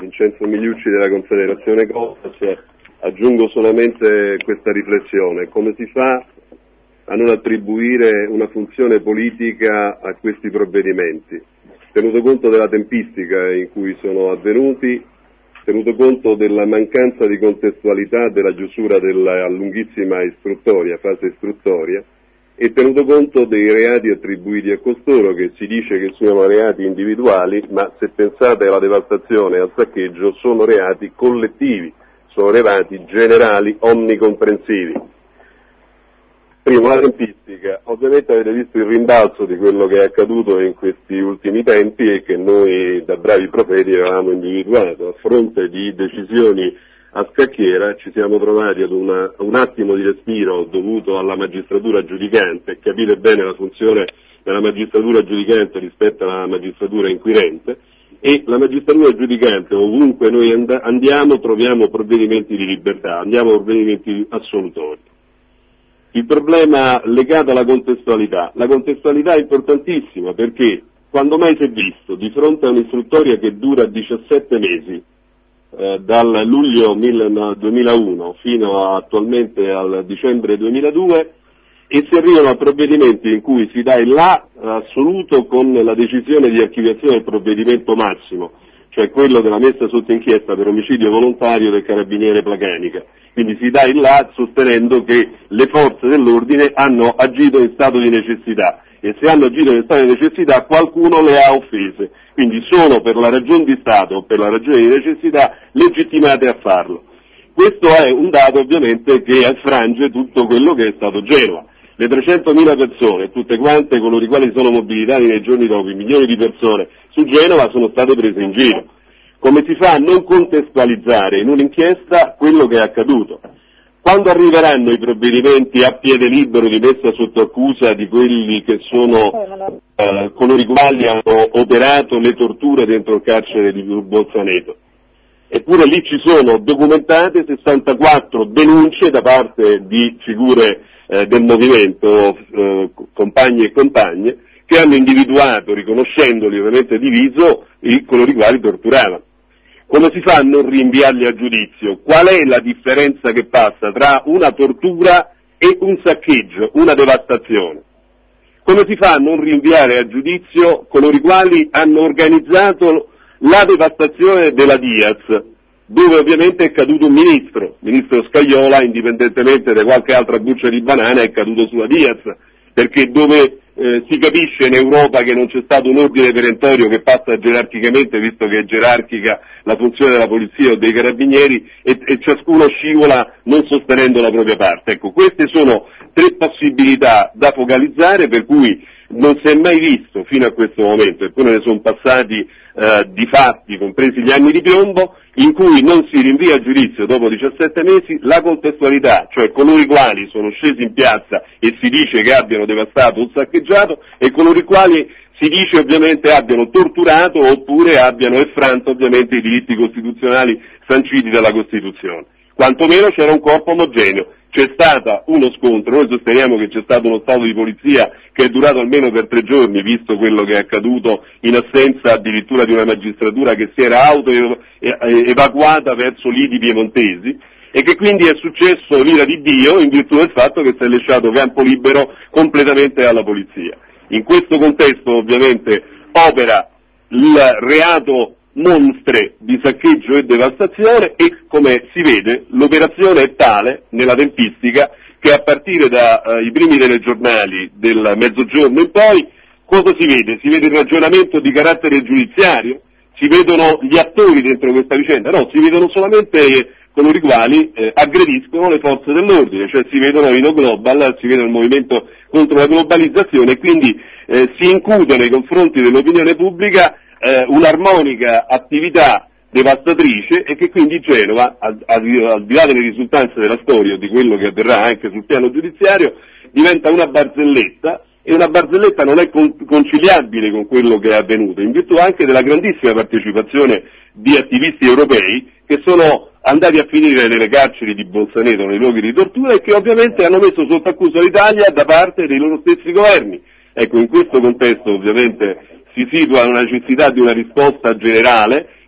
Vincenzo Migliucci della Confederazione Copas. Aggiungo solamente questa riflessione: come si fa a non attribuire una funzione politica a questi provvedimenti, tenuto conto della tempistica in cui sono avvenuti, tenuto conto della mancanza di contestualità della chiusura della lunghissima fase istruttoria, e tenuto conto dei reati attribuiti a costoro, che si dice che siano reati individuali, ma se pensate alla devastazione e al saccheggio sono reati collettivi, sono reati generali, omnicomprensivi. Primo, la tempistica. Ovviamente avete visto il rimbalzo di quello che è accaduto in questi ultimi tempi e che noi da bravi profeti avevamo individuato. A fronte di decisioni a scacchiera ci siamo trovati ad un attimo di respiro dovuto alla magistratura giudicante. Capite bene la funzione della magistratura giudicante rispetto alla magistratura inquirente, e la magistratura giudicante, ovunque noi andiamo, troviamo provvedimenti di libertà, andiamo a provvedimenti assolutori. Il problema legato alla contestualità. La contestualità è importantissima, perché quando mai si è visto, di fronte a un'istruttoria che dura 17 mesi, dal luglio 2001 fino attualmente al dicembre 2002, e si arrivano a provvedimenti in cui si dà il là assoluto con la decisione di archiviazione del provvedimento massimo, cioè quello della messa sotto inchiesta per omicidio volontario del carabiniere Placanica. Quindi si dà il là sostenendo che le forze dell'ordine hanno agito in stato di necessità, e se hanno agito in stato di necessità qualcuno le ha offese, quindi sono per la ragione di Stato o per la ragione di necessità legittimate a farlo. Questo è un dato ovviamente che affrange tutto quello che è stato Genova. Le 300.000 persone, tutte quante coloro i quali sono mobilitati nei giorni dopo, milioni di persone su Genova, sono state prese in giro. Come si fa a non contestualizzare in un'inchiesta quello che è accaduto? Quando arriveranno i provvedimenti a piede libero di messa sotto accusa di quelli che sono coloro i quali hanno operato le torture dentro il carcere di Bolzaneto? Eppure lì ci sono documentate 64 denunce da parte di figure del movimento, compagni e compagne, che hanno individuato, riconoscendoli ovviamente diviso, coloro i quali torturavano. Come si fa a non rinviarli a giudizio? Qual è la differenza che passa tra una tortura e un saccheggio, una devastazione? Come si fa a non rinviare a giudizio coloro i quali hanno organizzato la devastazione della Diaz, dove ovviamente è caduto un ministro Scajola, indipendentemente da qualche altra buccia di banana, è caduto sulla Diaz, perché dove si capisce in Europa che non c'è stato un ordine perentorio che passa gerarchicamente, visto che è gerarchica la funzione della polizia o dei carabinieri, e ciascuno scivola non sostenendo la propria parte. Ecco, queste sono tre possibilità da focalizzare, per cui non si è mai visto fino a questo momento, eppure ne sono passati di fatti, compresi gli anni di piombo, in cui non si rinvia a giudizio dopo 17 mesi la contestualità, cioè coloro i quali sono scesi in piazza e si dice che abbiano devastato o saccheggiato, e coloro i quali si dice ovviamente abbiano torturato oppure abbiano effranto ovviamente i diritti costituzionali sanciti dalla Costituzione. Quantomeno c'era un corpo omogeneo. C'è stato uno scontro, noi sosteniamo che c'è stato uno stato di polizia che è durato almeno per 3 giorni, visto quello che è accaduto in assenza addirittura di una magistratura che si era evacuata verso lidi piemontesi, e che quindi è successo l'ira di Dio in virtù del fatto che si è lasciato campo libero completamente alla polizia. In questo contesto ovviamente opera il reato monstre di saccheggio e devastazione, e come si vede l'operazione è tale nella tempistica che a partire dai primi telegiornali del mezzogiorno in poi cosa si vede? Si vede il ragionamento di carattere giudiziario? Si vedono gli attori dentro questa vicenda? No, si vedono solamente coloro i quali aggrediscono le forze dell'ordine, cioè si vedono i no global, si vede il movimento contro la globalizzazione, e quindi si incute nei confronti dell'opinione pubblica un'armonica attività devastatrice, e che quindi Genova, al di là delle risultanze della storia o di quello che avverrà anche sul piano giudiziario, diventa una barzelletta, e una barzelletta non è conciliabile con quello che è avvenuto, in virtù anche della grandissima partecipazione di attivisti europei che sono andati a finire nelle carceri di Bolzaneto, nei luoghi di tortura, e che ovviamente hanno messo sotto accusa l'Italia da parte dei loro stessi governi. Ecco, in questo contesto ovviamente si situa la necessità di una risposta generale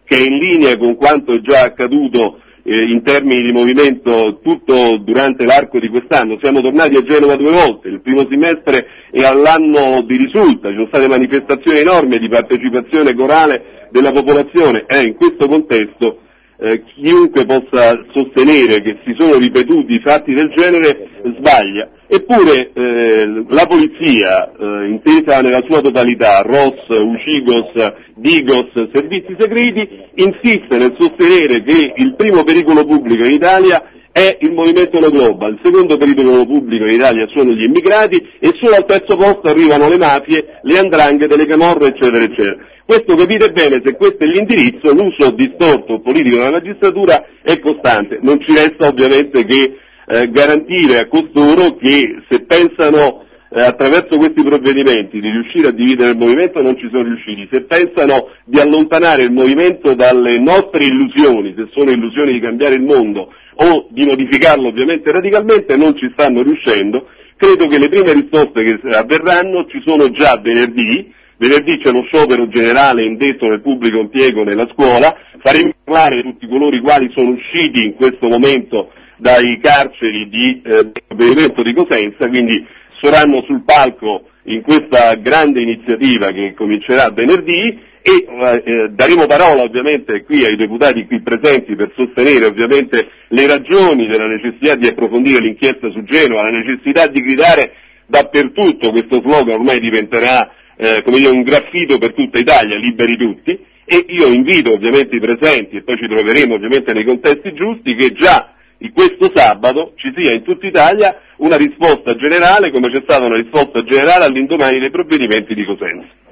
che è in linea con quanto è già accaduto in termini di movimento tutto durante l'arco di quest'anno. Siamo tornati a Genova 2 volte, il primo semestre e all'anno di risulta, ci sono state manifestazioni enormi di partecipazione corale della popolazione e in questo contesto chiunque possa sostenere che si sono ripetuti fatti del genere sbaglia. Eppure la polizia, intesa nella sua totalità, ROS, UCIGOS, DIGOS, servizi segreti, insiste nel sostenere che il primo pericolo pubblico in Italia è il movimento No Global, il secondo pericolo pubblico in Italia sono gli immigrati e solo al terzo posto arrivano le mafie, le 'ndranghete, le camorre, eccetera, eccetera. Questo capite bene, se questo è l'indirizzo, l'uso distorto politico della magistratura è costante. Non ci resta ovviamente che garantire a costoro che se pensano attraverso questi provvedimenti di riuscire a dividere il movimento non ci sono riusciti, se pensano di allontanare il movimento dalle nostre illusioni, se sono illusioni di cambiare il mondo o di modificarlo ovviamente radicalmente, non ci stanno riuscendo. Credo che le prime risposte che avverranno ci sono già venerdì c'è lo sciopero generale indetto nel pubblico impiego nella scuola, faremo parlare tutti coloro i quali sono usciti in questo momento dai carceri di provvedimento di Cosenza, quindi saranno sul palco in questa grande iniziativa che comincerà venerdì e daremo parola ovviamente qui ai deputati qui presenti per sostenere ovviamente le ragioni della necessità di approfondire l'inchiesta su Genova, la necessità di gridare dappertutto, questo slogan ormai diventerà un graffito per tutta Italia, liberi tutti, e io invito ovviamente i presenti, e poi ci troveremo ovviamente nei contesti giusti, che già questo sabato ci sia in tutta Italia una risposta generale, come c'è stata una risposta generale all'indomani dei provvedimenti di Cosenza.